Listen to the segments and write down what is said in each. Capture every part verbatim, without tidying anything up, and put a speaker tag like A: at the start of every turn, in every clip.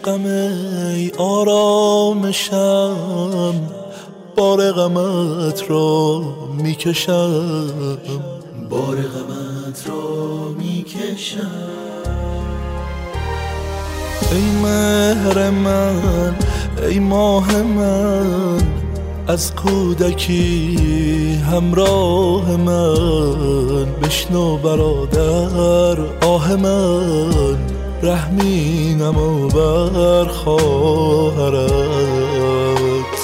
A: عشقم ای آرامشم، بار غمت را میکشم، بار غمت را میکشم. ای مهر من، ای ماه من، از کودکی همراه من، بشنو برادر آه من، رحمی نما بر خواهرت.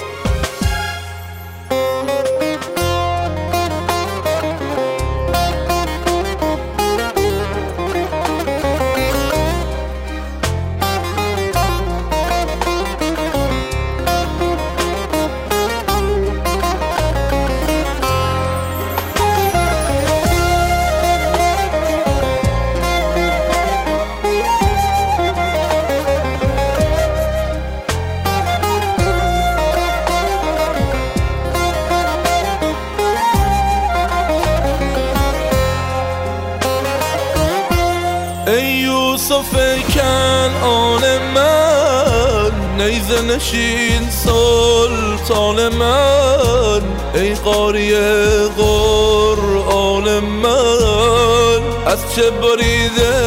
A: ای یوسف کنعان من، نیزه نشین سلطان من، ای قاری قرآن من، از چه بریده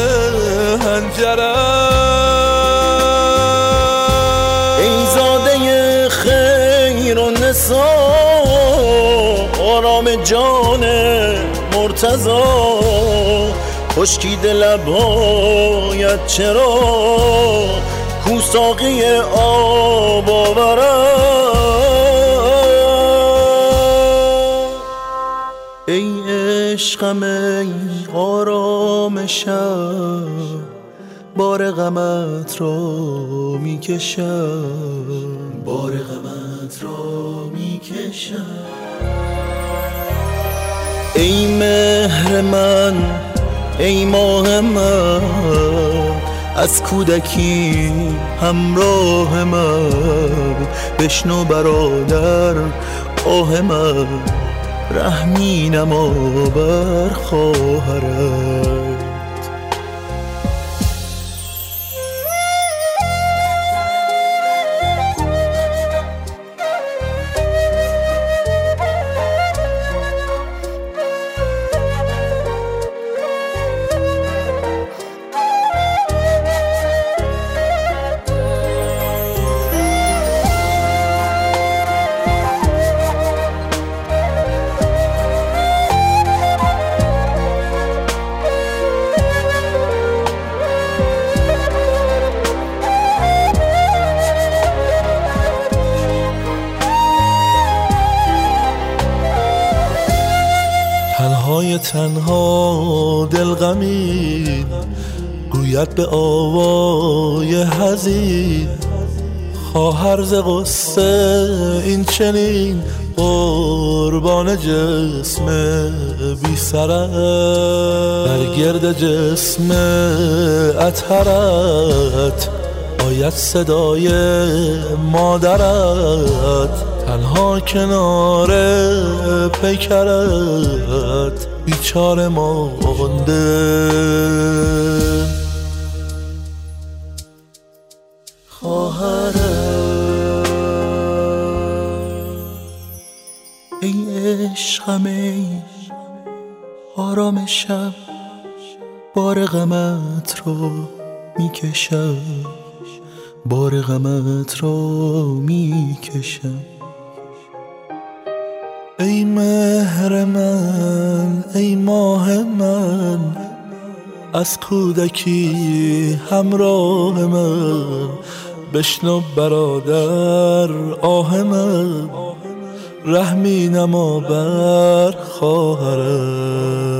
A: حنجرم.
B: ای زاده خیر و نسا، آرام جان مرتضا، خشکیده لبهایت چرا کو ساقی آب آورد. ای عشقم ای آرامشم، بار غمت را میکشم،
A: بار غمت را میکشم.
B: ای مهر من، ای ماه من، از کودکی همراه من، بشنو برادر آه من، رحمی نما بر خواهرت.
A: تنهای تنها دل غمین، گوید به آوای حزین، خواهر ز غصه این چنین، قربان جسم بی سرت، بر گرد جسم اطهرت آید صدای مادرت، تنها کنار پیکرت بیچاره مانده.
B: خواهرت ای عشقم ای آرامشم، بار غمت رو میکشم، بار غمت رو میکشم.
A: ای مهر من، ای ماه من، از کودکی همراه من، بشنو برادر آه من، رحمی نما بر خواهرت.